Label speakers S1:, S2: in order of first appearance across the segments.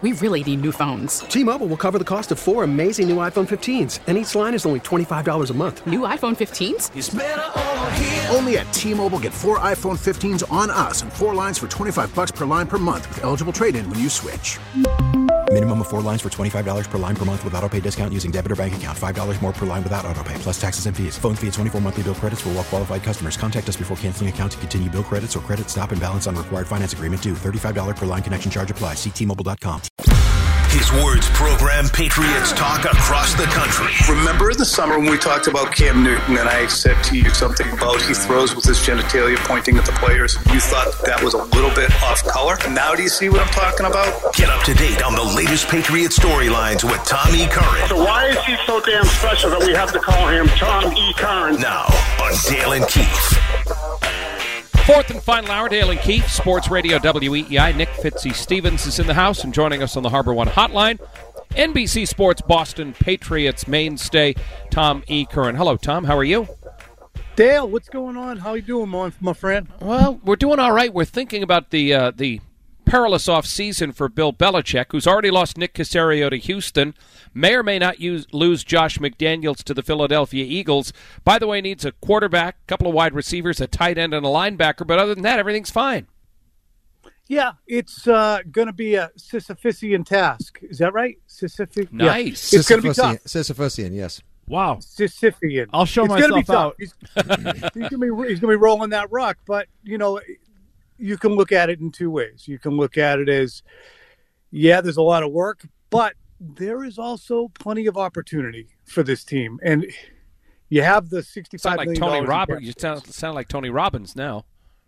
S1: We really need new phones.
S2: T-Mobile will cover the cost of 4 amazing new iPhone 15s, and each line is only $25 a month.
S1: New iPhone 15s?
S3: It's better over here.
S4: Only at T-Mobile, get 4 iPhone 15s on us and 4 lines for $25 per line per month with eligible trade-in when you switch.
S5: Minimum of 4 lines for $25 per line per month with autopay discount using debit or bank account. $5 more per line without autopay, plus taxes and fees. Phone fee at 24 monthly bill credits for well-qualified customers. Contact us before canceling account to continue bill credits or credit stop and balance on required finance agreement due. $35 per line connection charge applies. See T-Mobile.com.
S6: His words program Patriots talk across the country.
S7: Remember in the summer when we talked about Cam Newton and I said to you something about he throws with his genitalia pointing at the players? You thought that was a little bit off color. Now do you see what I'm talking about?
S6: Get up to date on the latest Patriot storylines with Tom E. Curran.
S8: So why is he so damn special that we have to call him Tom E. Curran?
S6: Now on Dale and Keefe.
S9: Fourth and final hour, Dale and Keefe, Sports Radio WEEI. Nick Fitzy-Stevens is in the house and joining us on the Harbor One hotline. NBC Sports Boston Patriots mainstay, Tom E. Curran. Hello, Tom. How are you?
S10: Dale, what's going on? How you doing, my friend?
S9: Well, we're doing all right. We're thinking about the perilous offseason for Bill Belichick, who's already lost Nick Caserio to Houston, may or may not lose Josh McDaniels to the Philadelphia Eagles. By the way, needs a quarterback, a couple of wide receivers, a tight end, and a linebacker, but other than that, everything's fine.
S10: Yeah, it's going to be a Sisyphusian task. Is that right? Sisyphusian.
S9: Nice.
S10: Yeah. It's going to be tough.
S11: Sisyphusian, yes.
S12: Wow.
S10: Sisyphean.
S12: I'll show myself out.
S10: He's going to be rolling that rock, but, you know, you can look at it in two ways. You can look at it as, yeah, there's a lot of work, but there is also plenty of opportunity for this team. And you have the $65 million.
S9: Tony Robbins. You sound like Tony Robbins now.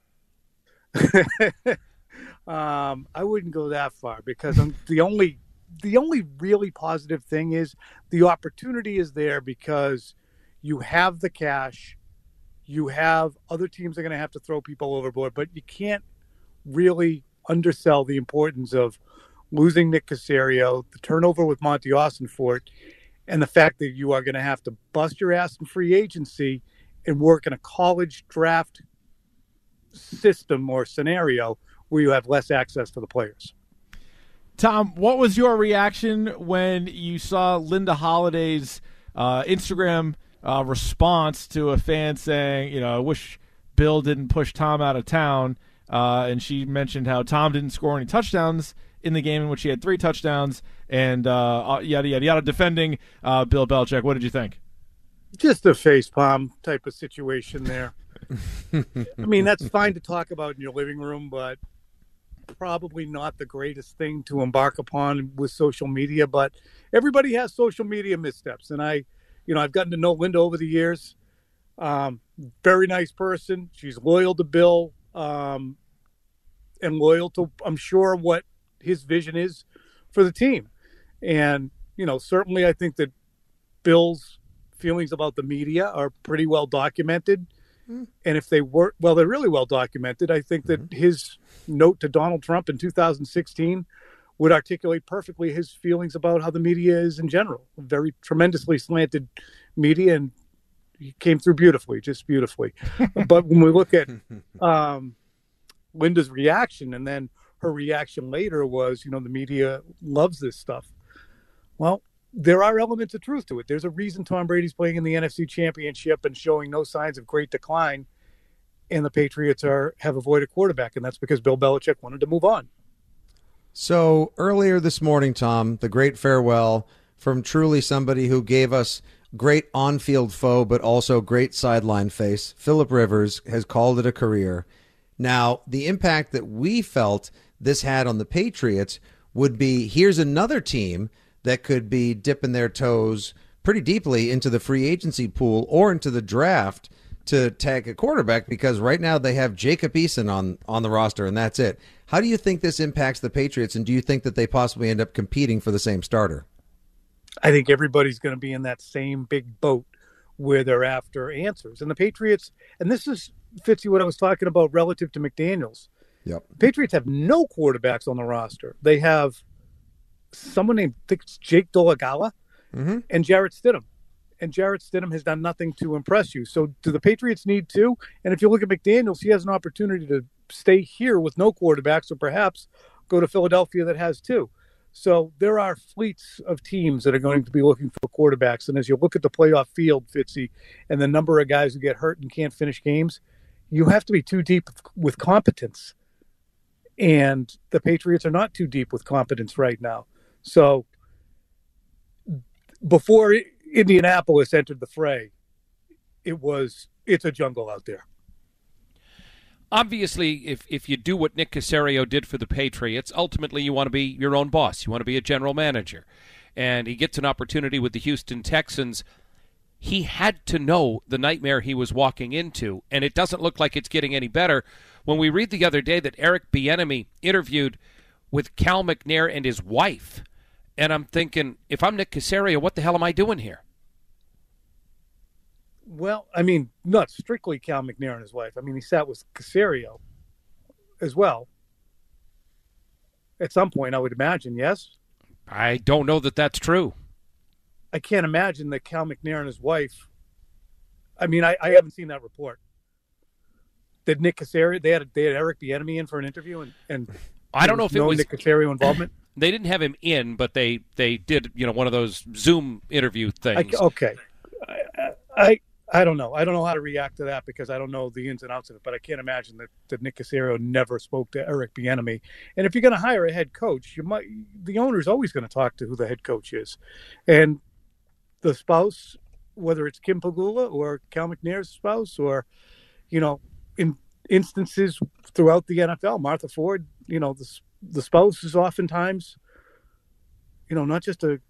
S10: I wouldn't go that far because the only really positive thing is the opportunity is there because you have the cash. You have other teams that are going to have to throw people overboard, but you can't really undersell the importance of losing Nick Caserio, the turnover with Monty Austinfort, and the fact that you are going to have to bust your ass in free agency and work in a college draft system or scenario where you have less access to the players.
S12: Tom, what was your reaction when you saw Linda Holliday's Instagram response to a fan saying, I wish Bill didn't push Tom out of town, and she mentioned how Tom didn't score any touchdowns in the game in which he had 3 touchdowns, and yada, yada, yada, defending Bill Belichick. What did you think?
S10: Just a facepalm type of situation there. I mean, that's fine to talk about in your living room, but probably not the greatest thing to embark upon with social media, but everybody has social media missteps, and I've gotten to know Linda over the years. Very nice person. She's loyal to Bill and loyal to, I'm sure, what his vision is for the team. And, certainly I think that Bill's feelings about the media are pretty well documented. And if they were, they're really well documented. I think that his note to Donald Trump in 2016 would articulate perfectly his feelings about how the media is in general. Very tremendously slanted media, and he came through beautifully, just beautifully. But when we look at Linda's reaction, and then her reaction later was, the media loves this stuff. Well, there are elements of truth to it. There's a reason Tom Brady's playing in the NFC Championship and showing no signs of great decline, and the Patriots have avoided quarterback, and that's because Bill Belichick wanted to move on.
S11: So earlier this morning, Tom, the great farewell from truly somebody who gave us great on-field foe, but also great sideline face. Phillip Rivers has called it a career. Now, the impact that we felt this had on the Patriots would be, here's another team that could be dipping their toes pretty deeply into the free agency pool or into the draft to tag a quarterback, because right now they have Jacob Eason on the roster, and that's it. How do you think this impacts the Patriots, and do you think that they possibly end up competing for the same starter?
S10: I think everybody's going to be in that same big boat where they're after answers. And the Patriots, and this is, Fitzy, what I was talking about relative to McDaniels.
S11: Yep.
S10: The Patriots have no quarterbacks on the roster. They have someone named, I think it's Jake Dolegala, and Jarrett Stidham. And Jarrett Stidham has done nothing to impress you. So do the Patriots need to? And if you look at McDaniels, he has an opportunity to stay here with no quarterbacks, or perhaps go to Philadelphia that has 2. So there are fleets of teams that are going to be looking for quarterbacks. And as you look at the playoff field, Fitzy, and the number of guys who get hurt and can't finish games, you have to be too deep with competence. And the Patriots are not too deep with competence right now. So before Indianapolis entered the fray, it's a jungle out there.
S9: Obviously, if you do what Nick Caserio did for the Patriots, ultimately you want to be your own boss. You want to be a general manager. And he gets an opportunity with the Houston Texans. He had to know the nightmare he was walking into, and it doesn't look like it's getting any better. When we read the other day that Eric Bieniemy interviewed with Cal McNair and his wife, and I'm thinking, if I'm Nick Caserio, what the hell am I doing here?
S10: Well, I mean, not strictly Cal McNair and his wife. I mean, he sat with Caserio as well. At some point, I would imagine, yes?
S9: I don't know that that's true.
S10: I can't imagine that Cal McNair and his wife, I mean, I haven't seen that report. Did Nick Caserio, they had Eric Bieniemy in for an interview, and
S9: I don't know if it was
S10: Nick Caserio involvement?
S9: They didn't have him in, but they did, one of those Zoom interview things.
S10: Okay. I don't know. I don't know how to react to that because I don't know the ins and outs of it, but I can't imagine that Nick Caserio never spoke to Eric Bieniemy. And if you're going to hire a head coach, the owner's always going to talk to who the head coach is. And the spouse, whether it's Kim Pegula or Cal McNair's spouse or, in instances throughout the NFL, Martha Ford, the spouse is oftentimes, not just a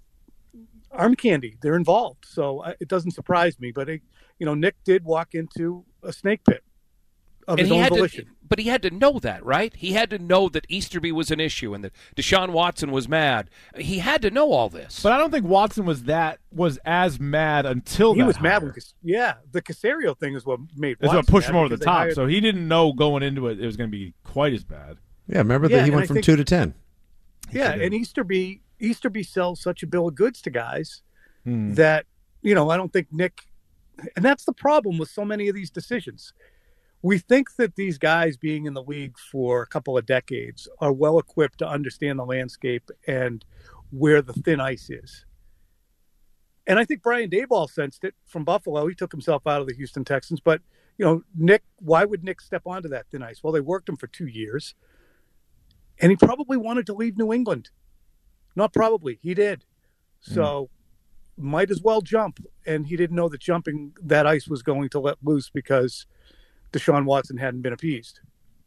S10: arm candy. They're involved. So it doesn't surprise me. But, Nick did walk into a snake pit of his own volition.
S9: But he had to know that, right? He had to know that Easterby was an issue and that Deshaun Watson was mad. He had to know all this.
S12: But I don't think Watson was as mad until
S10: he was mad. The Caserio thing is what made Watson
S12: what pushed him over
S10: mad
S12: the top. So he didn't know going into it was going to be quite as bad.
S11: Yeah, remember that he went from 2 to 10.
S10: Yeah, and Easterby sells such a bill of goods to guys that, I don't think Nick – and that's the problem with so many of these decisions. We think that these guys being in the league for a couple of decades are well equipped to understand the landscape and where the thin ice is. And I think Brian Daboll sensed it from Buffalo. He took himself out of the Houston Texans. But, Nick, why would Nick step onto that thin ice? Well, they worked him for 2 years. And he probably wanted to leave New England. Not probably. He did. So might as well jump. And he didn't know that jumping that ice was going to let loose because Deshaun Watson hadn't been appeased.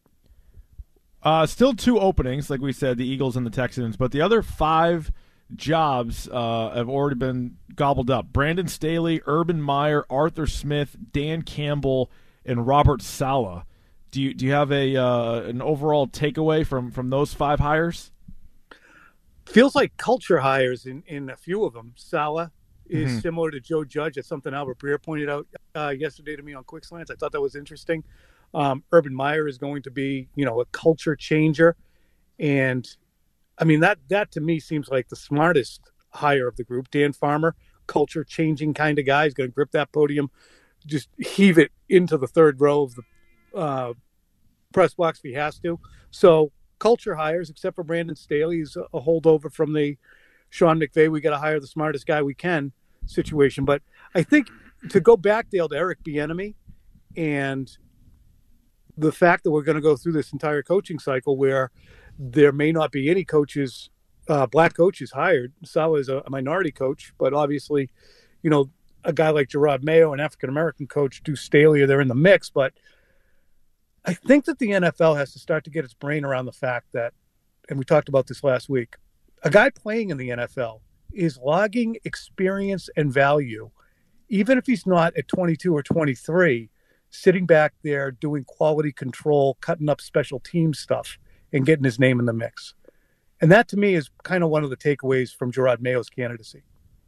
S12: Still 2 openings, like we said, the Eagles and the Texans. But the other 5 jobs have already been gobbled up. Brandon Staley, Urban Meyer, Arthur Smith, Dan Campbell, and Robert Saleh. Do you have an overall takeaway from those 5 hires?
S10: Feels like culture hires in a few of them. Saleh is similar to Joe Judge. That's something Albert Breer pointed out yesterday to me on Quick Slants. I thought that was interesting. Urban Meyer is going to be, a culture changer. And, I mean, that to me seems like the smartest hire of the group. Dan Farmer, culture-changing kind of guy. He's going to grip that podium, just heave it into the third row of the press box if he has to. So culture hires, except for Brandon Staley, he's a holdover from the Sean McVay, we got to hire the smartest guy we can situation. But I think to go back, Dale, to Eric Bieniemy and the fact that we're going to go through this entire coaching cycle where there may not be any coaches, black coaches hired. Saleh is a minority coach, but obviously, a guy like Gerard Mayo, an African-American coach, Deuce Staley, they're in the mix. But I think that the NFL has to start to get its brain around the fact that, and we talked about this last week, a guy playing in the NFL is logging experience and value, even if he's not at 22 or 23, sitting back there doing quality control, cutting up special team stuff, and getting his name in the mix. And that, to me, is kind of one of the takeaways from Gerard Mayo's candidacy.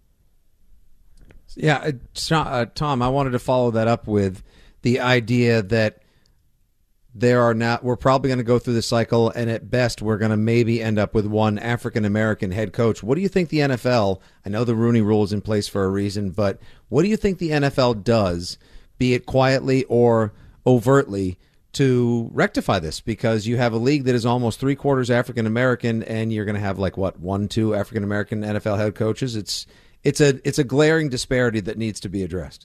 S11: Yeah, Tom, I wanted to follow that up with the idea that we're probably going to go through the cycle, and at best we're going to maybe end up with one African-American head coach. What do you think the NFL, I know the Rooney Rule is in place for a reason, but what do you think the NFL does, be it quietly or overtly, to rectify this, because you have a league that is almost 3/4 African American, and you're going to have 1-2 African American NFL head coaches. It's a glaring disparity that needs to be addressed.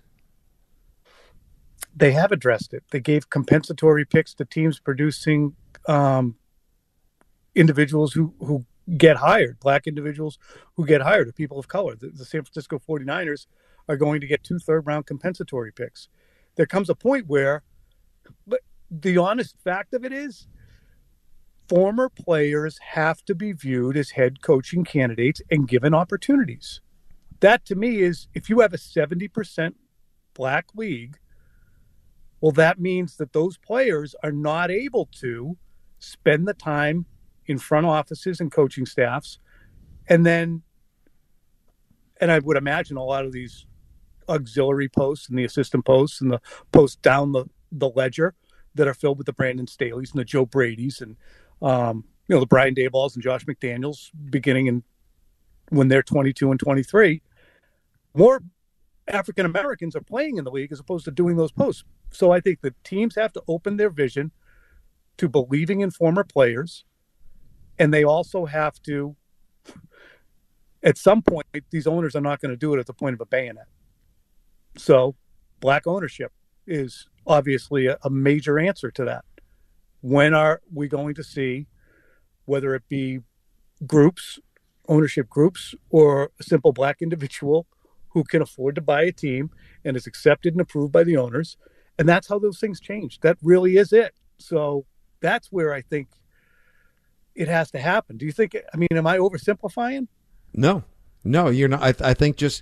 S10: They have addressed it. They gave compensatory picks to teams producing individuals who get hired, black individuals who get hired, or people of color. The San Francisco 49ers are going to get 2 third-round compensatory picks. There comes a point where, but the honest fact of it is, former players have to be viewed as head coaching candidates and given opportunities. That, to me, is, if you have a 70% black league, well, that means that those players are not able to spend the time in front offices and coaching staffs. And I would imagine a lot of these auxiliary posts and the assistant posts and the posts down the ledger that are filled with the Brandon Staley's and the Joe Brady's and, the Brian Dabolls and Josh McDaniels beginning when they're 22 and 23. More African Americans are playing in the league as opposed to doing those posts. So I think the teams have to open their vision to believing in former players, and they also have to, at some point, these owners are not going to do it at the point of a bayonet. So black ownership is obviously a major answer to that. When are we going to see, whether it be groups, ownership groups, or a simple black individual who can afford to buy a team and is accepted and approved by the owners? And that's how those things change. That really is it. So that's where I think it has to happen. Do you think, am I oversimplifying?
S11: No, you're not. I think just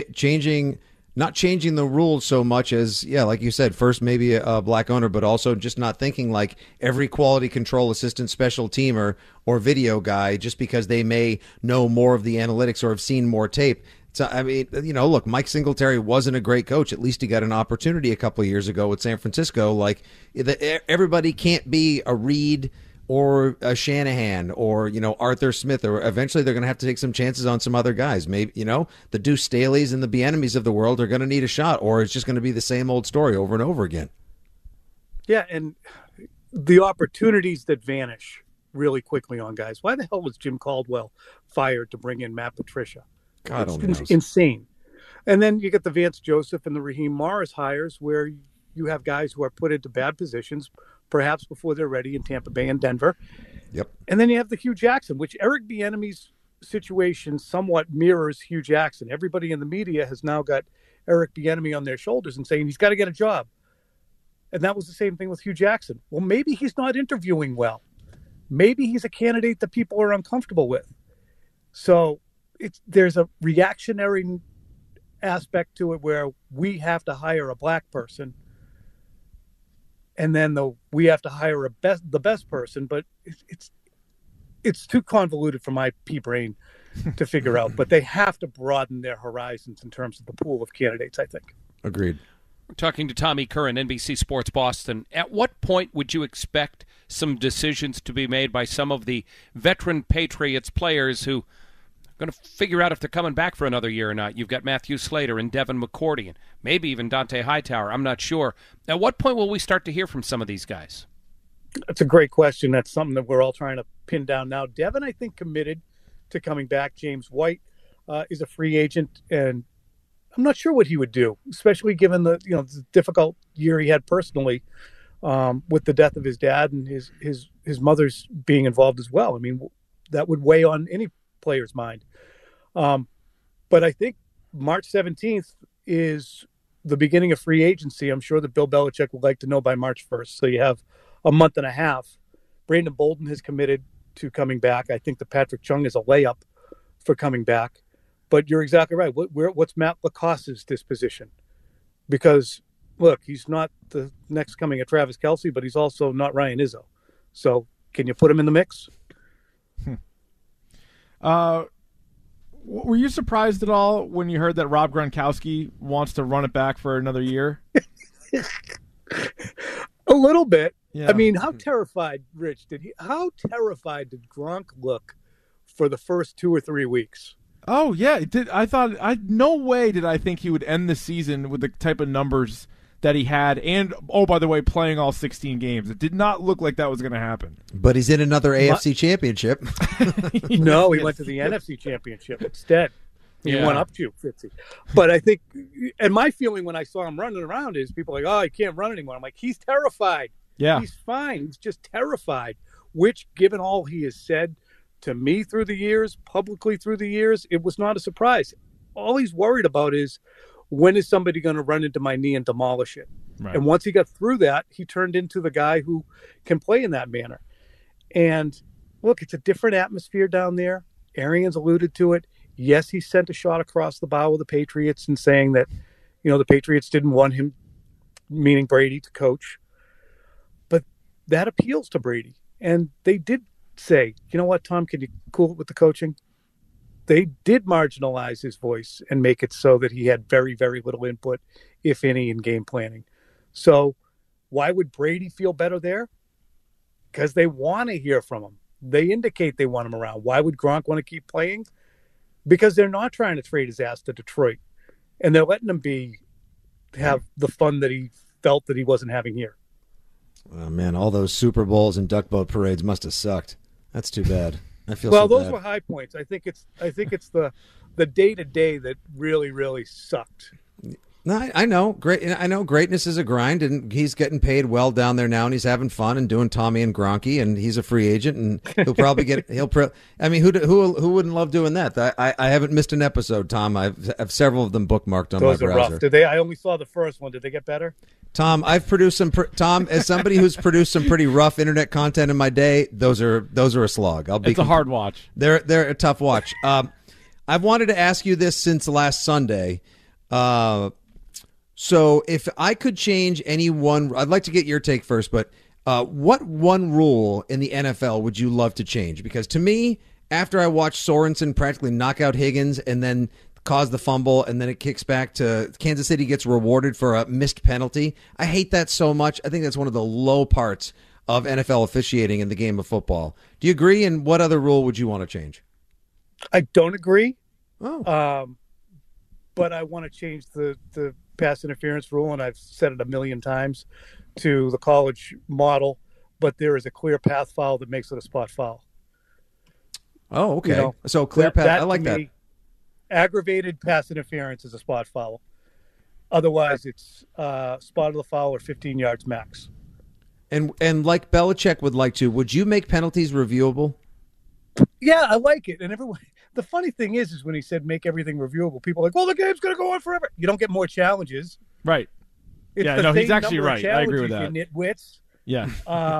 S11: not changing the rules so much as, like you said, first maybe a black owner, but also just not thinking like every quality control assistant, special teamer, or video guy, just because they may know more of the analytics or have seen more tape. So, look, Mike Singletary wasn't a great coach. At least he got an opportunity a couple of years ago with San Francisco. Like, everybody can't be a Reed or a Shanahan or, Arthur Smith, or eventually they're going to have to take some chances on some other guys. Maybe, the Deuce Staleys and the Bieniemys of the world are going to need a shot, or it's just going to be the same old story over and over again. Yeah,
S10: and the opportunities that vanish really quickly on guys. Why the hell was Jim Caldwell fired to bring in Matt Patricia?
S11: God,
S10: it's insane. And then you get the Vance Joseph and the Raheem Morris hires, where you have guys who are put into bad positions, perhaps before they're ready, in Tampa Bay and Denver.
S11: Yep.
S10: And then you have the Hugh Jackson, which Eric Bieniemy's situation somewhat mirrors Hugh Jackson. Everybody in the media has now got Eric Bieniemy on their shoulders and saying he's got to get a job. And that was the same thing with Hugh Jackson. Well, maybe he's not interviewing well. Maybe he's a candidate that people are uncomfortable with. So there's a reactionary aspect to it where we have to hire a black person, and then we have to hire the best person. But it's too convoluted for my pea brain to figure out. But they have to broaden their horizons in terms of the pool of candidates, I think.
S11: Agreed.
S9: We're talking to Tommy Curran, NBC Sports Boston. At what point would you expect some decisions to be made by some of the veteran Patriots players who going to figure out if they're coming back for another year or not? You've got Matthew Slater and Devin McCourty, and maybe even Dante Hightower. I'm not sure. At what point will we start to hear from some of these guys?
S10: That's a great question. That's something that we're all trying to pin down now. Devin, I think, committed to coming back. James White is a free agent, and I'm not sure what he would do, especially given the difficult year he had personally with the death of his dad and his mother's being involved as well. I mean, that would weigh on any player's mind. But I think March 17th is the beginning of free agency. I'm sure that Bill Belichick would like to know by March 1st. So you have a month and a half. Brandon Bolden has committed to coming back. I think that Patrick Chung is a layup for coming back. But you're exactly right. What's Matt LaCosse's disposition? Because, look, he's not the next coming of Travis Kelce, but he's also not Ryan Izzo. So can you put him in the mix?
S12: Were you surprised at all when you heard that Rob Gronkowski wants to run it back for another year?
S10: A little bit.
S12: Yeah.
S10: I mean, how terrified did Gronk look for the first 2 or 3 weeks?
S12: Oh yeah, it did. No way did I think he would end the season with the type of numbers that he had, and, oh, by the way, playing all 16 games. It did not look like that was going to happen.
S11: But he's in another AFC championship.
S10: No, he went to the NFC championship instead. He
S9: Yeah.
S10: went up to 50. But I think, and my feeling when I saw him running around is people are like, oh, he can't run anymore. I'm like, he's terrified.
S12: Yeah.
S10: He's fine. He's just terrified, which, given all he has said to me through the years, publicly through the years, it was not a surprise. All he's worried about is, when is somebody going to run into my knee and demolish it?
S12: Right.
S10: And once he got through that, he turned into the guy who can play in that manner. And look, it's a different atmosphere down there. Arians alluded to it. Yes, he sent a shot across the bow of the Patriots and saying that, the Patriots didn't want him, meaning Brady, to coach. But that appeals to Brady. And they did say, you know what, Tom, can you cool it with the coaching? They did marginalize his voice and make it so that he had very, very little input, if any, in game planning. So why would Brady feel better there? Because they want to hear from him. They indicate they want him around. Why would Gronk want to keep playing? Because they're not trying to trade his ass to Detroit. And they're letting him have the fun that he felt that he wasn't having here.
S11: Oh, man, all those Super Bowls and duck boat parades must have sucked. That's too bad. I feel
S10: well,
S11: so
S10: those
S11: bad.
S10: were high points. I think it's the day-to-day that really, really sucked.
S11: No, I know. Great. I know greatness is a grind, and he's getting paid well down there now, and he's having fun and doing Tommy and Gronky, and he's a free agent, and he'll probably get. I mean, who wouldn't love doing that? I haven't missed an episode, Tom. I've several of them bookmarked on
S10: Those
S11: my
S10: are
S11: browser.
S10: rough. Did they? I only saw the first one. Did they get better?
S11: Tom, I've produced some. Tom, as somebody who's produced some pretty rough internet content in my day, those are a slog.
S12: It's a hard watch.
S11: They're a tough watch. I've wanted to ask you this since last Sunday. So if I could change any one, I'd like to get your take first, but what one rule in the NFL would you love to change? Because to me, after I watched Sorensen practically knock out Higgins and then cause the fumble, and then it kicks back to Kansas City gets rewarded for a missed penalty, I hate that so much. I think that's one of the low parts of NFL officiating in the game of football. Do you agree? And what other rule would you want to change?
S10: I don't agree.
S11: Oh.
S10: But I want to change the pass interference rule, and I've said it a million times, to the college model, but there is a clear path foul that makes it a spot foul.
S11: Oh, okay. So clear path. I like that.
S10: Aggravated pass interference is a spot foul. Otherwise, it's spot of the foul or 15 yards max.
S11: And like Belichick would like to, would you make penalties reviewable?
S10: Yeah, I like it. And everyone. The funny thing is when he said make everything reviewable, people are like, well, the game's going to go on forever. You don't get more challenges.
S12: Right.
S10: It's
S12: yeah,
S10: the
S12: no, he's
S10: same
S12: actually
S10: number of
S12: right. I agree with
S10: challenges,
S12: that.
S10: You nitwits.
S12: Yeah.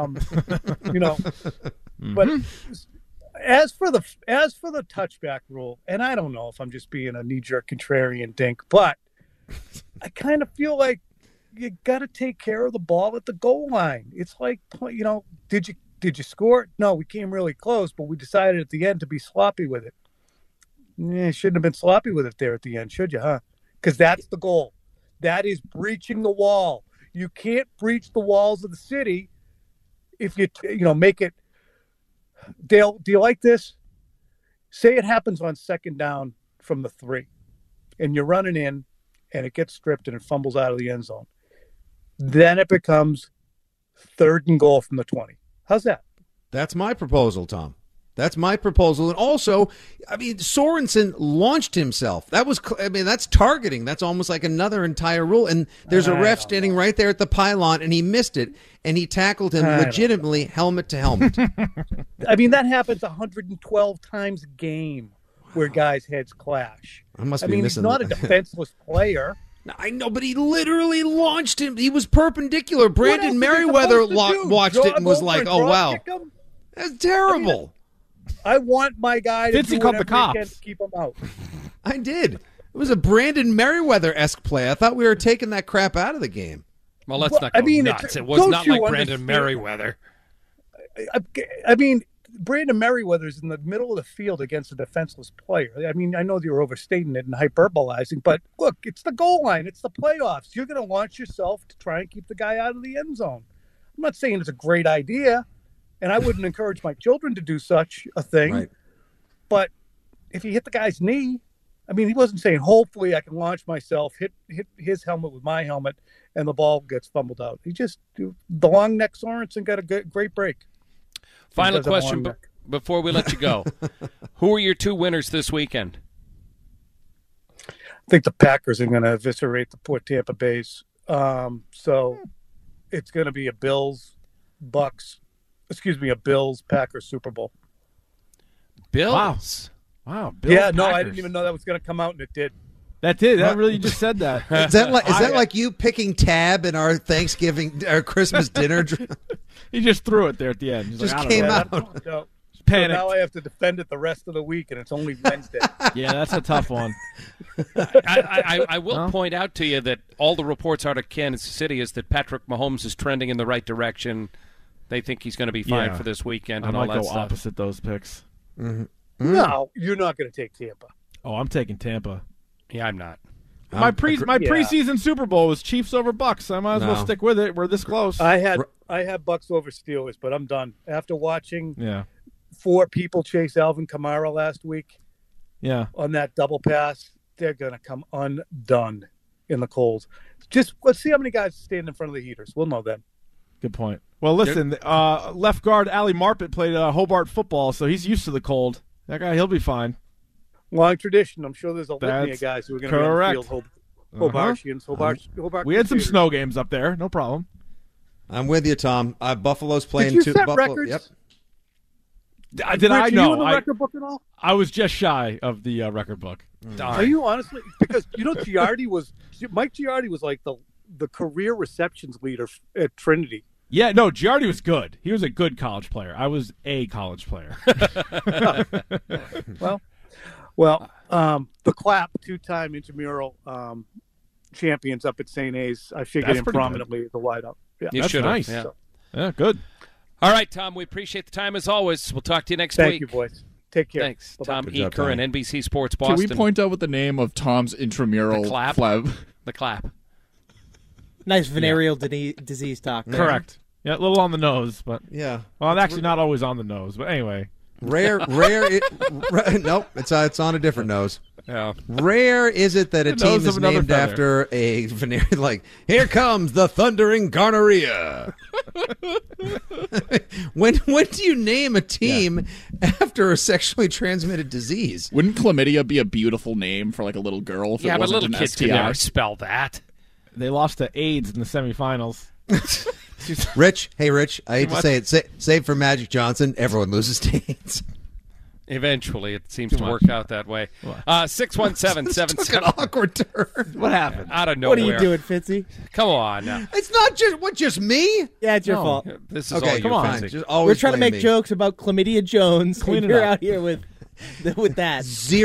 S10: But as for the touchback rule, and I don't know if I'm just being a knee-jerk contrarian dink, but I kind of feel like you got to take care of the ball at the goal line. It's like, did you score? No, we came really close, but we decided at the end to be sloppy with it. Shouldn't have been sloppy with it there at the end, should you, huh? Because that's the goal. That is breaching the wall. You can't breach the walls of the city if you make it. Dale, do you like this? Say it happens on second down from the 3, and you're running in, and it gets stripped and it fumbles out of the end zone. Then it becomes 3rd and goal from the 20. How's that?
S11: That's my proposal, Tom. That's my proposal. And also, Sorensen launched himself. That's targeting. That's almost like another entire rule. And there's a ref standing right there at the pylon, and he missed it, and he tackled him legitimately helmet to helmet.
S10: That happens 112 times a game where guys' heads clash. He's not a defenseless player.
S11: I know, but he literally launched him. He was perpendicular. Brandon Merriweather watched it and was like, oh, wow. That's terrible.
S10: I want my guy to do whatever he can to keep him out.
S11: I did. It was a Brandon Merriweather-esque play. I thought we were taking that crap out of the game.
S9: Well, let's not go nuts. It was not like Brandon Merriweather.
S10: Brandon Merriweather's in the middle of the field against a defenseless player. I know you're overstating it and hyperbolizing, but look, it's the goal line. It's the playoffs. You're going to launch yourself to try and keep the guy out of the end zone. I'm not saying it's a great idea, and I wouldn't encourage my children to do such a thing.
S11: Right.
S10: But if you hit the guy's knee, he wasn't saying, hopefully I can launch myself, hit his helmet with my helmet, and the ball gets fumbled out. The long neck Sorensen got a great break.
S9: Final question before we let you go. Who are your two winners this weekend?
S10: I think the Packers are going to eviscerate the poor Tampa Bays. So it's going to be a Bills-Packers Super Bowl.
S9: Bills?
S12: Wow. Bills,
S10: yeah, no,
S12: Packers.
S10: I didn't even know that was going to come out, and it did.
S12: That did. That really just said that.
S11: Is that like you picking tab in our Christmas dinner?
S12: He just threw it there at the end. He's
S11: just
S12: like,
S11: came out.
S10: So
S12: Panicked.
S10: now I have to defend it the rest of the week, and it's only Wednesday.
S12: Yeah, that's a tough one.
S9: I will point out to you that all the reports out of Kansas City is that Patrick Mahomes is trending in the right direction. They think he's going to be fine for this weekend and
S12: I
S9: all
S12: might
S9: that
S12: go
S9: stuff.
S12: opposite those picks.
S11: Mm-hmm.
S10: No, you're not going to take Tampa.
S12: Oh, I'm taking Tampa.
S9: Yeah, I'm not.
S12: My preseason Super Bowl was Chiefs over Bucks. I might as well stick with it. We're this close.
S10: I had Bucks over Steelers, but I'm done. After watching 4 people chase Alvin Kamara last week on that double pass, they're going to come undone in the cold. Just let's see how many guys stand in front of the heaters. We'll know then.
S12: Good point. Well, listen, left guard Ali Marpet played Hobart football, so he's used to the cold. That guy, he'll be fine.
S10: Long tradition. I'm sure there's a litany of guys who are going to be on the field. Hobartians. Hobart.
S12: We had some snow games up there. No problem.
S11: I'm with you, Tom. Buffalo's playing.
S10: Did you set records?
S11: Yep.
S12: Did I know?
S10: Are you in the record book at all?
S12: I was just shy of the record book.
S10: Are you honestly? Because Mike Giardi was like the career receptions leader at Trinity.
S12: Yeah, no, Giardi was good. He was a good college player. I was a college player.
S10: Well, the Clap, 2-time intramural champions up at St. A's. I figured him prominently as the wideout. Yeah,
S12: that's nice.
S10: Yeah.
S12: Yeah, good.
S9: All right, Tom, we appreciate the time as always. We'll talk to you next
S10: week.
S9: Thank
S10: you, boys. Take care.
S9: Thanks.
S10: Bye-bye.
S9: Tom E. Curran, NBC Sports Boston.
S3: Can we point out what the name of Tom's intramural
S9: The Clap?
S3: flab?
S9: The Clap.
S13: Nice venereal disease talk. There.
S12: Correct. Yeah, a little on the nose, but
S11: yeah.
S12: Well, it's actually not always on the nose, but anyway.
S11: Rare. Nope, it's on a different nose.
S9: Yeah.
S11: Rare is it that a team is named after a venereal. Like, here comes the thundering gonorrhea. when do you name a team after a sexually transmitted disease?
S3: Wouldn't chlamydia be a beautiful name for like a little girl? If it
S9: but
S3: wasn't
S9: little
S3: an
S9: kids
S3: STI?
S9: can never spell that.
S12: They lost to AIDS in the semifinals.
S11: Rich, I hate to say it. Save for Magic Johnson, everyone loses to AIDS.
S9: Eventually, it seems to work out that way. 617-77.
S11: Took an awkward turn.
S12: What happened?
S9: Out of nowhere.
S13: What are you doing, Fitzy?
S9: Come on now.
S11: It's not just me.
S13: Yeah, it's your fault.
S9: This is
S11: Okay,
S9: all
S11: come
S9: you,
S11: on.
S9: Fitzy.
S11: Just always
S13: We're trying to
S11: blame
S13: make
S11: me.
S13: jokes about Chlamydia Jones.
S12: Clean
S13: and
S12: it
S13: you're
S12: up.
S13: out here with that.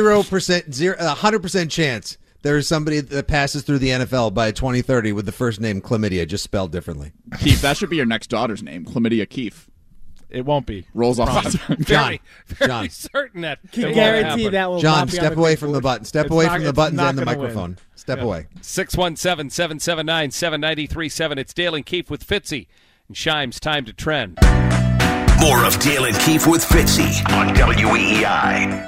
S11: 100% chance there is somebody that passes through the NFL by 2030 with the first name Chlamydia, just spelled differently.
S3: Keith, that should be your next daughter's name, Chlamydia Keith.
S12: It won't be.
S3: Rolls off the tongue.
S9: Very
S11: John.
S9: certain that
S13: Can
S9: it
S13: guarantee
S9: won't happen.
S13: that will
S11: John,
S13: not be on
S11: step
S13: the
S11: away
S13: big
S11: from
S13: board.
S11: the button. Step
S12: It's
S11: away
S12: not-
S11: from the
S12: it's
S11: buttons
S12: not
S11: and the
S12: gonna win.
S11: microphone. Step
S12: Yeah.
S11: away.
S9: 617-779-7937. It's Dale and Keefe with Fitzy. And Shime's time to trend.
S6: More of Dale and Keefe with Fitzy on WEEI.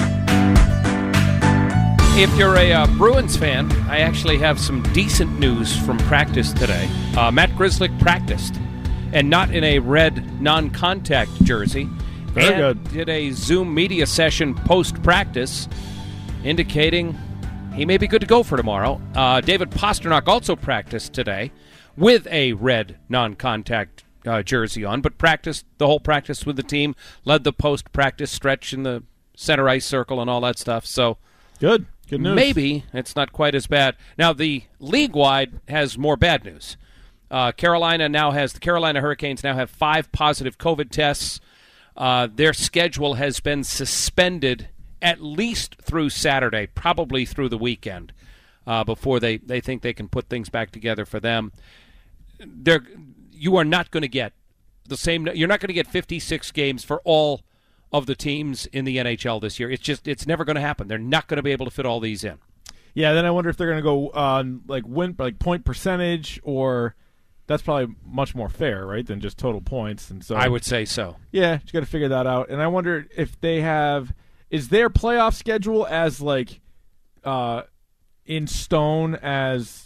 S9: If you're a Bruins fan, I actually have some decent news from practice today. Matt Grzelcyk practiced, and not in a red non-contact jersey.
S12: Very
S9: and
S12: good.
S9: Did a Zoom media session post-practice, indicating he may be good to go for tomorrow. David Pastrnak also practiced today with a red non-contact jersey on, but practiced the whole practice with the team, led the post-practice stretch in the center ice circle and all that stuff. So
S12: Good news.
S9: maybe it's not quite as bad. Now, the league-wide has more bad news. The Carolina Hurricanes now have 5 positive COVID tests. Their schedule has been suspended at least through Saturday, probably through the weekend, before they think they can put things back together for them. You are not going to get the same. You're not going to get 56 games for all of the teams in the NHL this year. It's never going to happen. They're not going to be able to fit all these in.
S12: Yeah, then I wonder if they're going to go on point percentage, or that's probably much more fair, right, than just total points. And so
S9: I would say so.
S12: Yeah, you got to figure that out. And I wonder if they is their playoff schedule as in stone as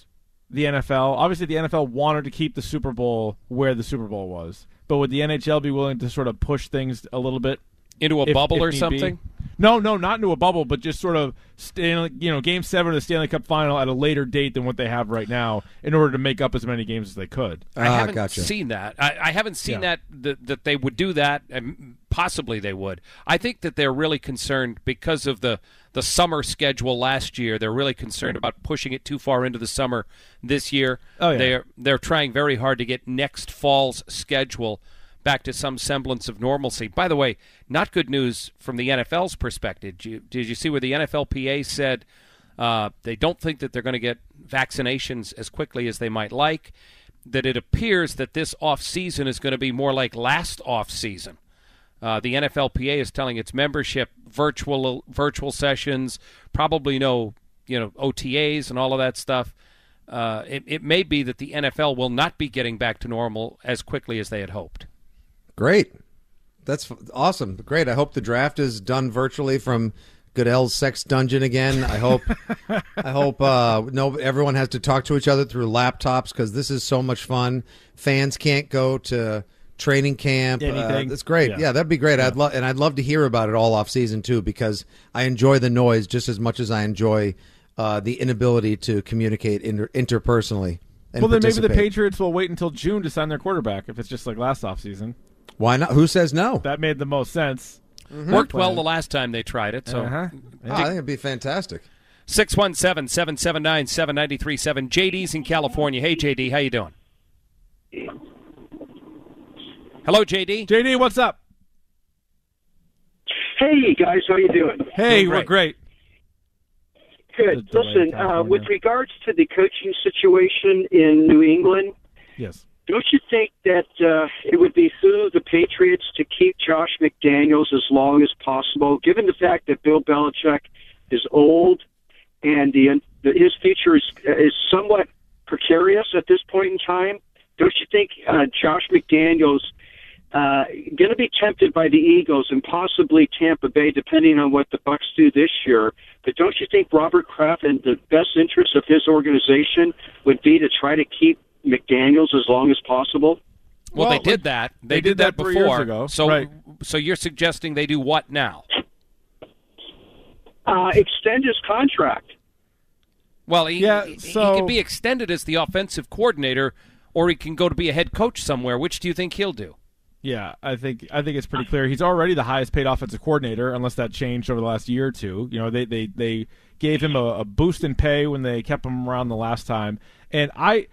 S12: the NFL? Obviously, the NFL wanted to keep the Super Bowl where the Super Bowl was, but would the NHL be willing to sort of push things a little bit
S9: into a bubble or something?
S12: No, not into a bubble, but just sort of Game 7 of the Stanley Cup Final at a later date than what they have right now, in order to make up as many games as they could.
S9: I haven't seen that. I haven't seen that they would do that, and possibly they would. I think that they're really concerned because of the summer schedule last year. They're really concerned about pushing it too far into the summer this year.
S12: Oh, yeah.
S9: They're trying very hard to get next fall's schedule back to some semblance of normalcy. By the way, not good news from the NFL's perspective. Did you see where the NFLPA said they don't think that they're going to get vaccinations as quickly as they might like, that it appears that this off-season is going to be more like last off-season. The NFLPA is telling its membership virtual sessions, probably no OTAs and all of that stuff. It may be that the NFL will not be getting back to normal as quickly as they had hoped.
S11: Great. That's awesome. Great. I hope the draft is done virtually from Goodell's sex dungeon again. I hope everyone has to talk to each other through laptops, because this is so much fun. Fans can't go to training camp. That's great. Yeah, that'd be great.
S12: Yeah.
S11: I'd love to hear about it all off season too, because I enjoy the noise just as much as I enjoy the inability to communicate interpersonally.
S12: Well, then maybe the Patriots will wait until June to sign their quarterback if it's just like last offseason.
S11: Why not? Who says no?
S12: That made the most sense.
S9: Mm-hmm. Worked well the last time they tried it. So
S11: I think it'd be fantastic.
S9: 617-779-7937. JD's in California. Hey, JD, how you doing? Hello, JD.
S12: JD, what's up?
S8: Hey, guys, how you doing?
S12: Hey, we're great.
S8: Good. Listen, with regards to the coaching situation in New England,
S12: yes.
S8: Don't you think that it would behoove the Patriots to keep Josh McDaniels as long as possible, given the fact that Bill Belichick is old and his future is somewhat precarious at this point in time? Don't you think Josh McDaniels going to be tempted by the Eagles and possibly Tampa Bay, depending on what the Bucs do this year? But don't you think Robert Kraft, in the best interest of his organization, would be to try to keep McDaniels as long as possible?
S9: Well, they did that. They did that before.
S12: 3 years ago.
S9: So,
S12: right.
S9: So you're suggesting they do what now?
S8: Extend his contract.
S9: Well, he can be extended as the offensive coordinator, or he can go to be a head coach somewhere. Which do you think he'll do?
S12: Yeah, I think it's pretty clear. He's already the highest paid offensive coordinator, unless that changed over the last year or two. You know, they gave him a boost in pay when they kept him around the last time. And I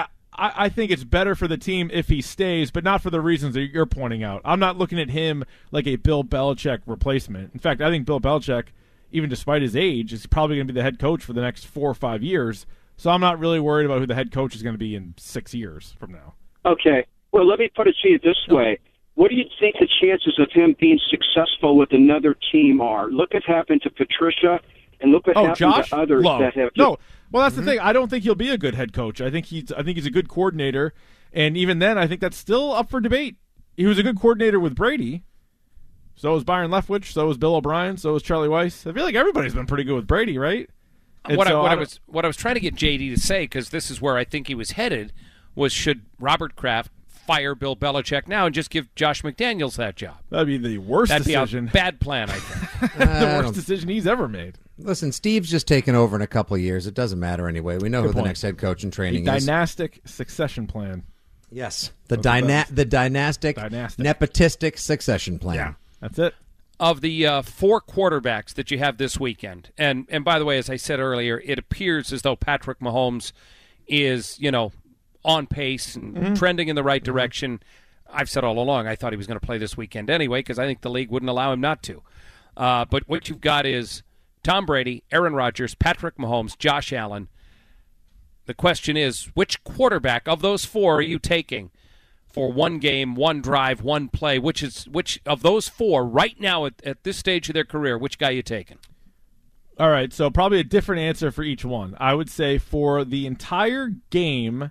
S12: think it's better for the team if he stays, but not for the reasons that you're pointing out. I'm not looking at him like a Bill Belichick replacement. In fact, I think Bill Belichick, even despite his age, is probably going to be the head coach for the next 4 or 5 years. So I'm not really worried about who the head coach is going to be in 6 years from now.
S8: Okay. Well, let me put it to you this way. What do you think the chances of him being successful with another team are? Look what happened to Patricia, and look what happened
S12: Josh?
S8: to others that have.
S12: No, well, that's the thing. I don't think he'll be a good head coach. I think he's a good coordinator, and even then, I think that's still up for debate. He was a good coordinator with Brady. So was Byron Leftwich. So was Bill O'Brien. So was Charlie Weiss. I feel like everybody's been pretty good with Brady, right?
S9: What I was trying to get JD to say, because this is where I think he was headed, was should Robert Kraft fire Bill Belichick now and just give Josh McDaniels that job?
S12: That'd be the worst decision.
S9: That'd be a bad plan, I think.
S12: The worst decision he's ever made.
S11: Listen, Steve's just taken over in a couple of years. It doesn't matter anyway. We know who the next head coach in training is.
S12: Dynastic succession plan.
S11: Yes, the dynastic, nepotistic succession plan.
S12: Yeah, that's it.
S9: Of the 4 quarterbacks that you have this weekend, and by the way, as I said earlier, it appears as though Patrick Mahomes is, on pace and trending in the right direction. I've said all along I thought he was going to play this weekend anyway, because I think the league wouldn't allow him not to. But what you've got is Tom Brady, Aaron Rodgers, Patrick Mahomes, Josh Allen. The question is, which quarterback of those 4 are you taking for one game, one drive, one play? Which of those 4 right now at this stage of their career, which guy are you taking?
S12: All right, so probably a different answer for each one. I would say for the entire game,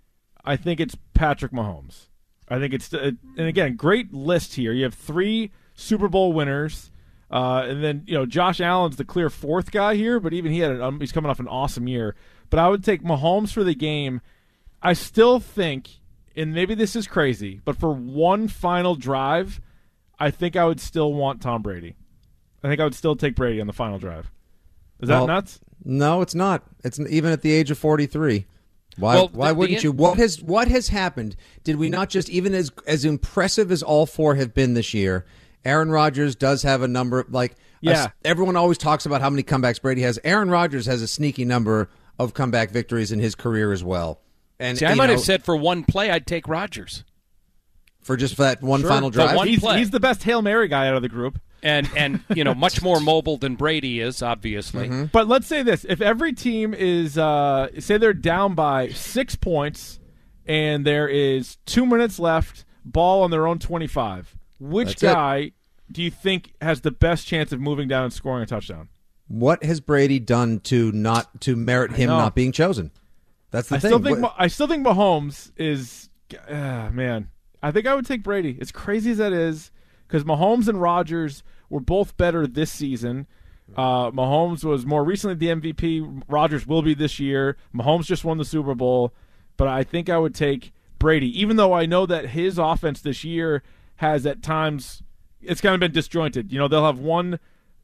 S12: I think it's Patrick Mahomes. I think it's, and again, great list here. You have 3 Super Bowl winners, and then Josh Allen's the clear 4th guy here, but even he's coming off an awesome year. but I would take Mahomes for the game. I still think, and maybe this is crazy, but for one final drive, I think I would still want Tom Brady. I think I would still take Brady on the final drive. Is that nuts?
S11: No, it's not. It's even at the age of 43. Why wouldn't you? What has happened? Did we not just, even as impressive as all four have been this year, Aaron Rodgers does have a number, everyone always talks about how many comebacks Brady has. Aaron Rodgers has a sneaky number of comeback victories in his career as well. And
S9: I might have said for one play I'd take Rodgers.
S11: For that one final drive?
S12: He's the best Hail Mary guy out of the group.
S9: And much more mobile than Brady is, obviously.
S12: Mm-hmm. But let's say this. If every team is, say they're down by 6 points and there is 2 minutes left, ball on their own 25, which guy do you think has the best chance of moving down and scoring a touchdown?
S11: What has Brady done to merit him not being chosen? That's the thing.
S12: I still think Mahomes is, man. I think I would take Brady. As crazy as that is, because Mahomes and Rodgers were both better this season. Mahomes was more recently the MVP. Rodgers will be this year. Mahomes just won the Super Bowl. But I think I would take Brady, even though I know that his offense this year has at times, it's kind of been disjointed. They'll have one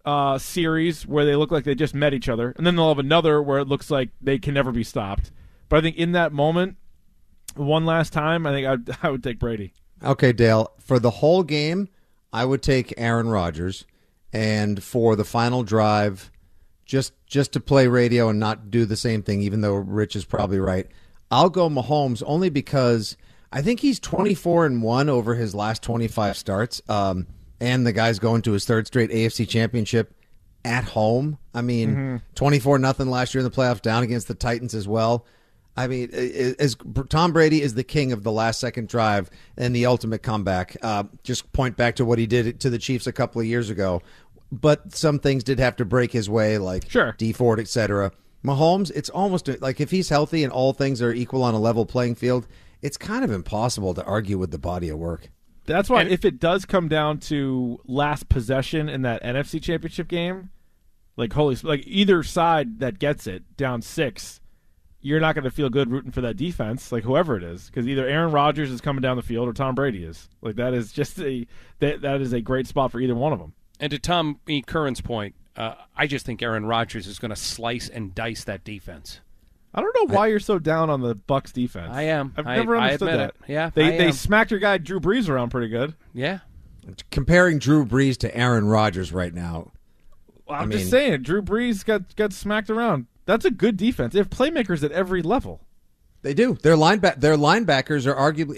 S12: series where they look like they just met each other, and then they'll have another where it looks like they can never be stopped. But I think in that moment, one last time, I think I would take Brady.
S11: Okay, Dale. For the whole game, I would take Aaron Rodgers, and for the final drive, just to play radio and not do the same thing, even though Rich is probably right, I'll go Mahomes only because I think he's 24-1 over his last 25 starts, and the guy's going to his third straight AFC Championship at home. I mean, 24-0 last year in the playoffs, down against the Titans as well. I mean, as Tom Brady is the king of the last-second drive and the ultimate comeback. Just point back to what he did to the Chiefs a couple of years ago. But some things did have to break his way, like Dee Ford, etc. Mahomes, it's almost like if he's healthy and all things are equal on a level playing field, it's kind of impossible to argue with the body of work.
S12: That's why if it does come down to last possession in that NFC Championship game, like either side that gets it down 6, you're not going to feel good rooting for that defense, like whoever it is, because either Aaron Rodgers is coming down the field or Tom Brady is. Like that is just that is a great spot for either one of them.
S9: And to Tom E. Curran's point, I just think Aaron Rodgers is going to slice and dice that defense.
S12: I don't know why you're so down on the Bucs defense.
S9: I am.
S12: I've never understood
S9: admit
S12: that.
S9: It. Yeah,
S12: they smacked your guy Drew Brees around pretty good.
S9: Yeah.
S11: Comparing Drew Brees to Aaron Rodgers right now.
S12: Well, I'm just saying, Drew Brees got smacked around. That's a good defense. They have playmakers at every level.
S11: They do. Their linebackers are arguably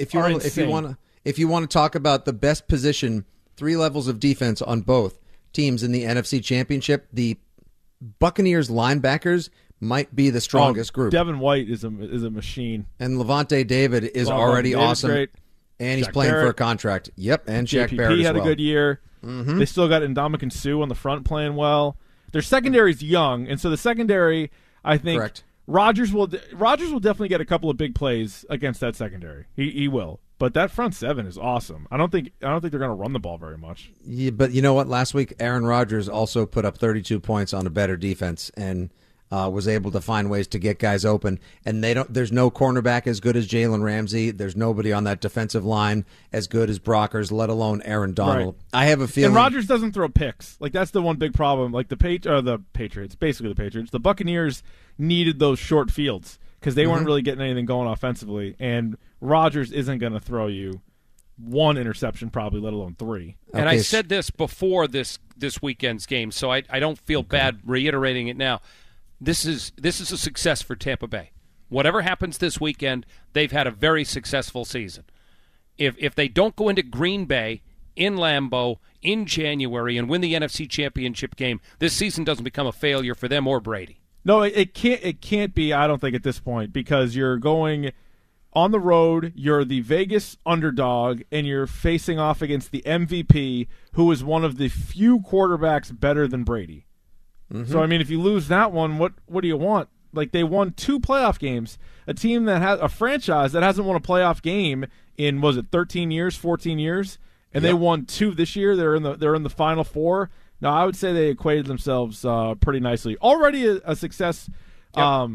S11: if you want to talk about the best position, 3 levels of defense on both teams in the NFC Championship, the Buccaneers linebackers might be the strongest group.
S12: Devin White is a machine,
S11: and Levante David is already awesome. Great. And he's playing for a contract. Yep, and Shaq Barrett as well.
S12: had a good year. Mm-hmm. They still got Ndamukong Suh on the front playing well. Their secondary's young, and so the secondary, I think,
S11: correct.
S12: Rodgers will definitely get a couple of big plays against that secondary. He will. But that front 7 is awesome. I don't think they're going to run the ball very much.
S11: Yeah, but you know what? Last week, Aaron Rodgers also put up 32 points on a better defense and was able to find ways to get guys open. And there's no cornerback as good as Jalen Ramsey. There's nobody on that defensive line as good as Brockers, let alone Aaron Donald. Right. I have a feeling.
S12: And Rodgers doesn't throw picks. Like that's the one big problem. Like the Patriots, basically the Patriots. The Buccaneers needed those short fields because they weren't really getting anything going offensively. And Rodgers isn't going to throw you 1 interception probably, let alone 3.
S9: And I said this before this weekend's game, so I don't feel bad reiterating it now. This is a success for Tampa Bay. Whatever happens this weekend, they've had a very successful season. If they don't go into Green Bay in Lambeau in January and win the NFC Championship game, this season doesn't become a failure for them or Brady.
S12: No, it can't be, I don't think, at this point, because you're going on the road, you're the Vegas underdog, and you're facing off against the MVP, who is one of the few quarterbacks better than Brady. Mm-hmm. So, I mean, if you lose that one, what do you want? Like, they won 2 playoff games. A team that has a franchise that hasn't won a playoff game in, 13 years, 14 years? And they won 2 this year. They're in the Final Four. Now, I would say they equated themselves pretty nicely. Already a success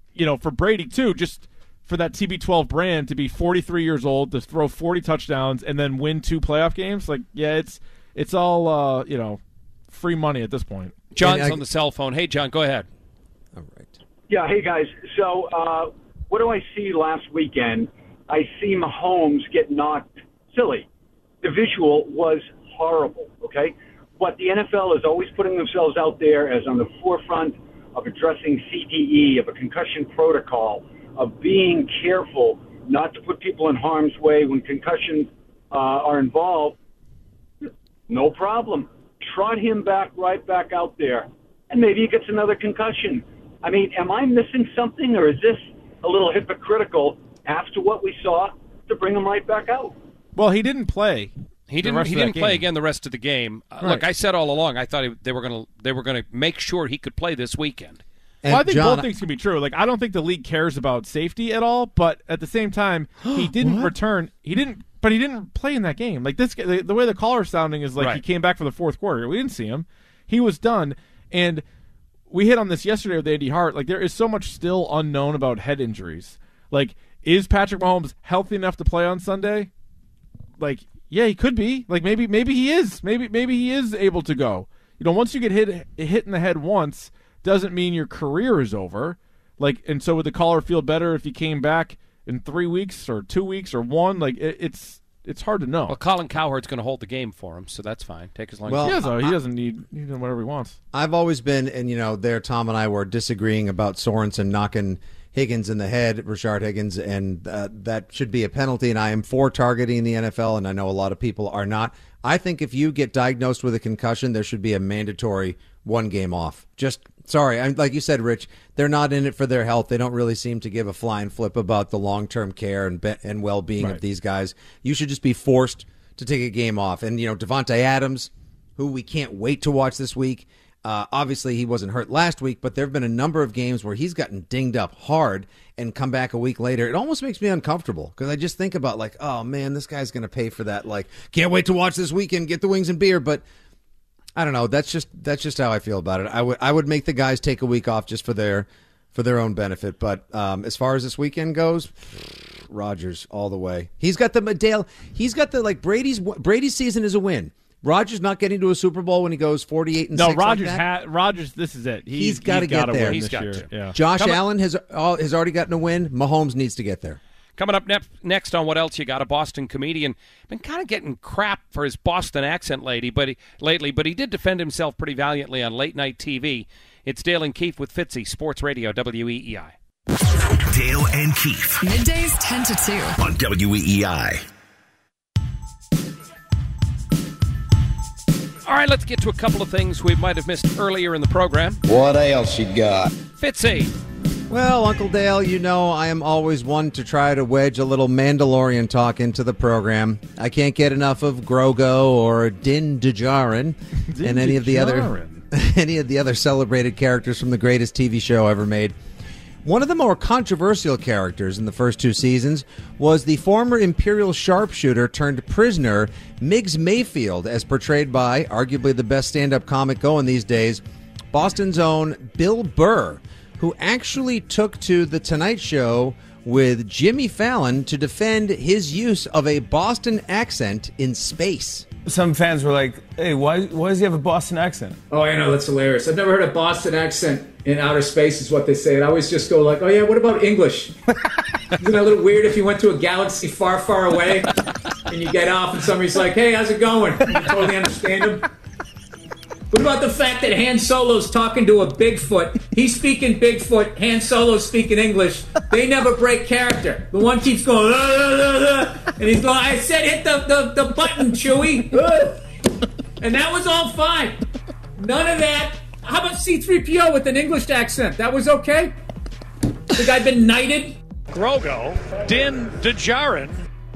S12: for Brady too, just for that TB12 brand to be 43 years old, to throw 40 touchdowns and then win 2 playoff games, it's all free money at this point.
S9: John's on the cell phone. Hey, John, go ahead.
S11: All right.
S14: Yeah, hey, guys. So what do I see last weekend? I see Mahomes get knocked silly. The visual was horrible, okay? But the NFL is always putting themselves out there as on the forefront of addressing CTE, of a concussion protocol, of being careful not to put people in harm's way when concussions are involved. No problem. Trot him right back out there, and maybe he gets another concussion. I mean, am I missing something, or is this a little hypocritical after what we saw to bring him right back out?
S12: Well, he didn't play.
S9: He didn't play again the rest of the game.
S12: Right.
S9: Look, I said all along I thought they were going to make sure he could play this weekend.
S12: Well, I think both things can be true. I don't think the league cares about safety at all, but at the same time, he didn't return. He didn't play in that game. The way the caller's sounding is he came back for the fourth quarter. We didn't see him. He was done. And we hit on this yesterday with Andy Hart. There is so much still unknown about head injuries. Is Patrick Mahomes healthy enough to play on Sunday? Yeah, he could be. Maybe he is. Maybe he is able to go. Once you get hit in the head once, doesn't mean your career is over. And so would the caller feel better if he came back in 3 weeks or 2 weeks or 1? It's hard to know.
S9: Well, Colin Cowherd's going to hold the game for him, so that's fine. Take as long as
S12: he doesn't need whatever he wants.
S11: I've always been, and there Tom and I were disagreeing about Sorensen knocking Higgins in the head, Rashard Higgins, and that should be a penalty, and I am for targeting the NFL, and I know a lot of people are not. I think if you get diagnosed with a concussion, there should be a mandatory 1 game off. Like you said, Rich, they're not in it for their health. They don't really seem to give a flying flip about the long-term care and well-being of these guys. You should just be forced to take a game off. And, Devontae Adams, who we can't wait to watch this week, obviously he wasn't hurt last week, but there have been a number of games where he's gotten dinged up hard and come back a week later. It almost makes me uncomfortable because I just think about oh, man, this guy's going to pay for that. Can't wait to watch this weekend, get the wings and beer, but I don't know. That's just how I feel about it. I would make the guys take a week off just for their own benefit. But as far as this weekend goes, Rodgers all the way. He's got the Dale. He's got the Brady's season is a win. Rodgers not getting to a Super Bowl when he goes 48-6.
S12: No, Rodgers. This is it.
S11: He's got to get there.
S12: He's got to. Yeah.
S11: Josh Allen has already gotten a win. Mahomes needs to get there.
S9: Coming up next on What Else You Got, a Boston comedian. Been kind of getting crap for his Boston accent lately, but he did defend himself pretty valiantly on late night TV. It's Dale and Keefe with Fitzy, Sports Radio, WEEI.
S6: Dale and Keefe.
S15: Middays 10 to 2.
S6: On WEEI.
S9: All right, let's get to a couple of things we might have missed earlier in the program.
S16: What else you got?
S9: Fitzy.
S11: Well, Uncle Dale, I am always one to try to wedge a little Mandalorian talk into the program. I can't get enough of Grogu or Din Djarin and any of the other celebrated characters from the greatest TV show ever made. One of the more controversial characters in the first 2 seasons was the former Imperial sharpshooter turned prisoner Miggs Mayfield, as portrayed by arguably the best stand-up comic going these days, Boston's own Bill Burr, who actually took to The Tonight Show with Jimmy Fallon to defend his use of a Boston accent in space.
S17: Some fans were like, hey, why does he have a Boston accent?
S18: Oh, I know, that's hilarious. I've never heard a Boston accent in outer space is what they say. And I always just go oh yeah, what about English? Isn't that a little weird if you went to a galaxy far, far away and you get off and somebody's like, hey, how's it going? You totally understand them. What about the fact that Han Solo's talking to a Bigfoot? He's speaking Bigfoot, Han Solo's speaking English. They never break character. The one keeps going, and he's going, I said hit the button, Chewie. And that was all fine. None of that. How about C-3PO with an English accent? That was okay? The guy been knighted?
S19: Grogu, Din Djarin.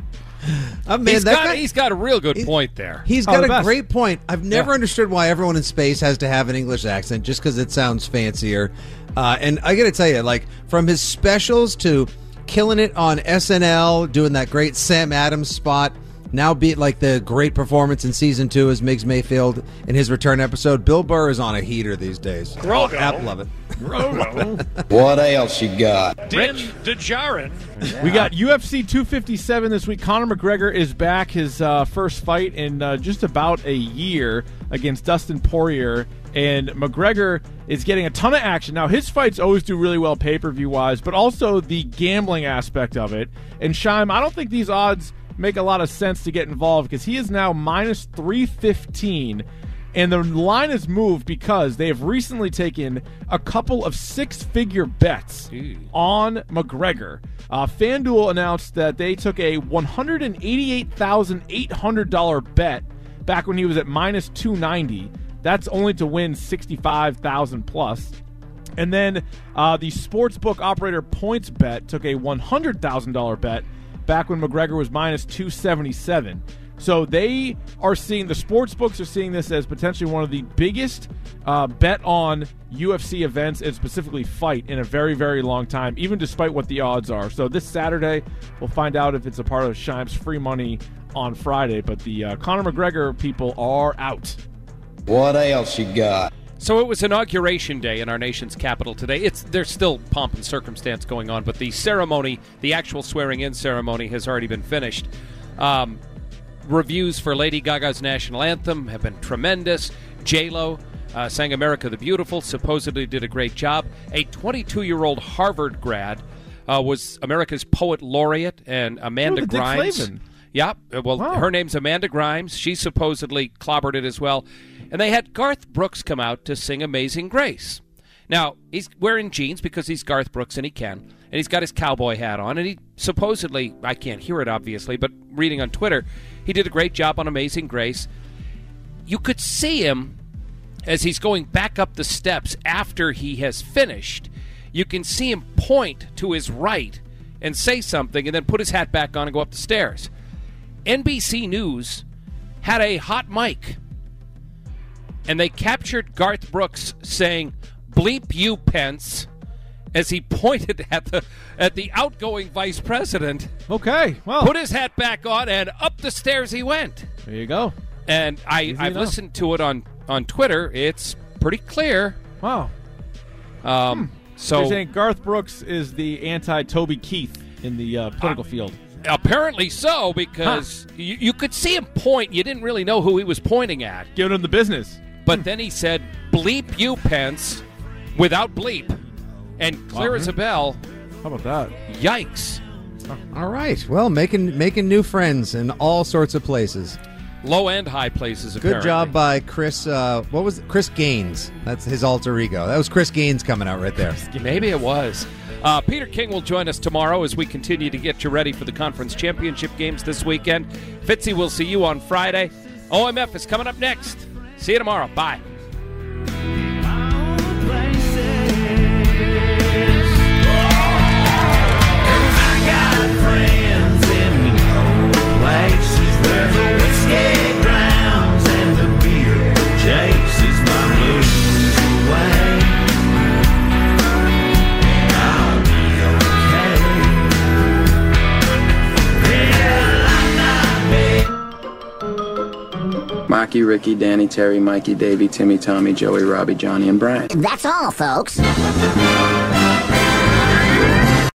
S9: He's got a real good point there.
S11: He's got a great point. I've never understood why everyone in space has to have an English accent just because it sounds fancier. And I got to tell you, from his specials to killing it on SNL, doing that great Sam Adams spot now beat like the great performance in season 2 as Miggs Mayfield in his return episode. Bill Burr is on a heater these days.
S19: Grogo.
S11: Love it.
S15: What else you got?
S19: Din Djarin.
S12: We got UFC 257 this week. Conor McGregor is back, his first fight in just about a year against Dustin Poirier. And McGregor is getting a ton of action. Now, his fights always do really well pay-per-view wise, but also the gambling aspect of it. And Shime, I don't think these odds make a lot of sense to get involved because he is now minus 315. And the line has moved because they have recently taken a couple of six-figure bets on McGregor. FanDuel announced that they took a $188,800 bet back when he was at minus 290. That's only to win $65,000 plus. And then the sportsbook operator PointsBet took a $100,000 bet back when McGregor was minus 277. So they are seeing, the sportsbooks are seeing this as potentially one of the biggest bet on UFC events and specifically fight in a very, very long time, even despite what the odds are. So this Saturday, we'll find out if it's a part of Shime's free money on Friday. But the Conor McGregor people are out.
S15: What else you got?
S9: So it was Inauguration Day in our nation's capital today. There's still pomp and circumstance going on, but the ceremony, the actual swearing-in ceremony, has already been finished. Reviews for Lady Gaga's national anthem have been tremendous. J-Lo sang America the Beautiful, supposedly did a great job. A 22-year-old Harvard grad was America's poet laureate, and Amanda Grimes.
S12: Dick Flavin.
S9: Yeah, well, her name's Amanda Grimes. She supposedly clobbered it as well. And they had Garth Brooks come out to sing Amazing Grace. Now, he's wearing jeans because he's Garth Brooks and he can. And he's got his cowboy hat on. And he supposedly, I can't hear it obviously, but reading on Twitter, he did a great job on Amazing Grace. You could see him as he's going back up the steps after he has finished. You can see him point to his right and say something and then put his hat back on and go up the stairs. NBC News had a hot mic, and they captured Garth Brooks saying, "Bleep you, Pence," as he pointed at the outgoing vice president.
S12: Okay, well,
S9: put his hat back on, and up the stairs he went.
S12: There you go.
S9: And I've listened to it on Twitter. It's pretty clear.
S12: Wow.
S9: So
S12: you're saying Garth Brooks is the anti-Toby Keith in the political field?
S9: Apparently so, because you could see him point. You didn't really know who he was pointing at.
S12: Giving him the business.
S9: But then he said, "Bleep you, Pence," without bleep, and clear as a bell.
S12: How about that?
S9: Yikes!
S11: All right. Well, making new friends in all sorts of places.
S9: Low and high places, apparently.
S11: Good job by Chris, what was it? Chris Gaines. That's his alter ego. That was Chris Gaines coming out right there.
S9: Maybe it was. Peter King will join us tomorrow as we continue to get you ready for the conference championship games this weekend. Fitzy will see you on Friday. OMF is coming up next. See you tomorrow. Bye.
S16: Maki, Ricky, Danny, Terry, Mikey, Davey, Timmy, Tommy, Joey, Robbie, Johnny, and Brian.
S20: That's all, folks.